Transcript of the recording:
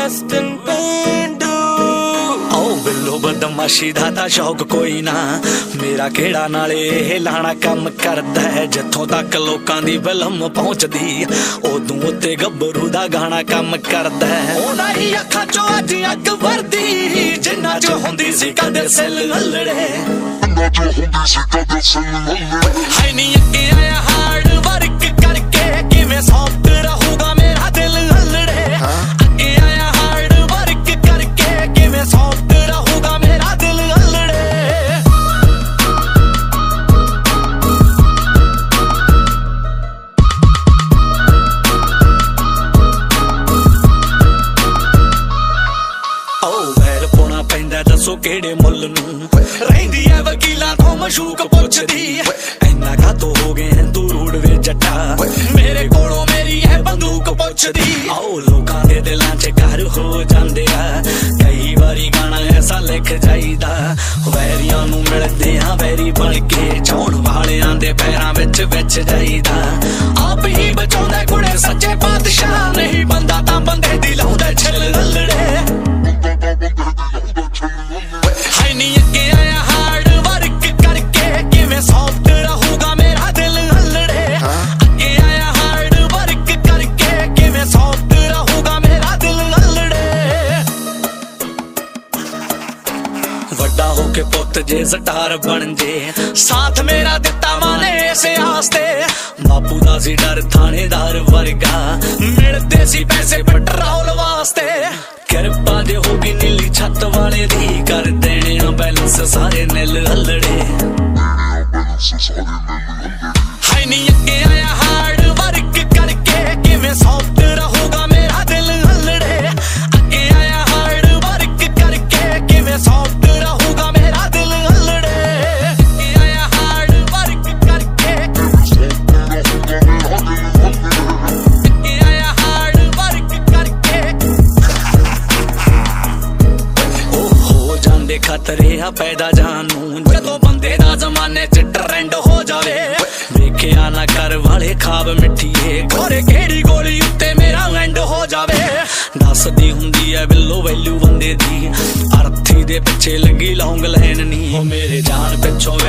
western पेंडू आओ बिल्लो बदमाशी दा तां शौक कोई ना मेरा केड़ा नाले लाना कम करदा है जिथों तक लोकां दी फिल्म पहुंचदी उदों उत्ते गब्बरू दा गाना कम करदा है ओना ही अखां चों अज अग वरदी जिन्ना च हुंदी सी कदे सिल ललड़े हाय नी अगे आया हार्ड वर्क करके किवें सॉफ्ट रहूगा मेरा दिल ललड़े अगे आया हार्ड वर्क करके किवें सॉफ्ट रहूगा मेरा दिल ललड़े ओ वैर पोना पैंदा दसो केड़े मुल नूं रहिंदी है वकीलां तो मशूक पुछदी इन्ना कातों हो गए हैं तू रूड वे जट्टा मेरे कोलों मेरी है बंदूक पुछदी आओ लोकां दे दिलां च घर हो जांदे आ कई वारी गाना ऐसा लिख जाईदा वैरियां नूं मिलदे हां वैरी बण के छाउण वालियां दे पैरां विच विच जाईदा आप ही बचाउंदा कुड़े सच्चे बादशाह नहीं बंदा तां बंदे दी लाउंदा छिल ललड़े हाय नी अगे आया हार्ड वर्क करके किवें सॉफ्ट रहूगा मेरा दिल ललड़े अगे आया हार्ड वर्क करके किवें सॉफ्ट रहूगा मेरा दिल ललड़े वड्डा होके पुत्त जे स्टार बन जे साथ मेरा दिता माने इस आस्ते बापू दा सी डर थानेदार वर्गा मिलदे सी पैसे पेट्रोल वास्ते किरपा जे होगी नीली छत वाले दी कर देने बैलेंस सारे निल हलड़े हाय नी अगे आया हार्ड वर्क करके किवें सॉफ्ट रहूगा मेरा दिल हलड़े अगे आया हार्ड वर्क करके किवें सॉफ्ट रहूगा मेरा दिल हलड़े अगे आया हार्ड वर्क करके अगे आया हार्ड वर्क करके जांदे खतरे आ पैदा जानू जदों बंदे दा जमाने च ट्रेंड हो जावे वेखिया ना कर वाले खाब मिठीए घोरे केड़ी गोली उत्ते मेरा एंड हो जावे दसदी हुंदी है बिल्लो वैल्यू बंदे दी अर्थी दे पिछे लगी लौंग लैन नी मेरे जान पिछों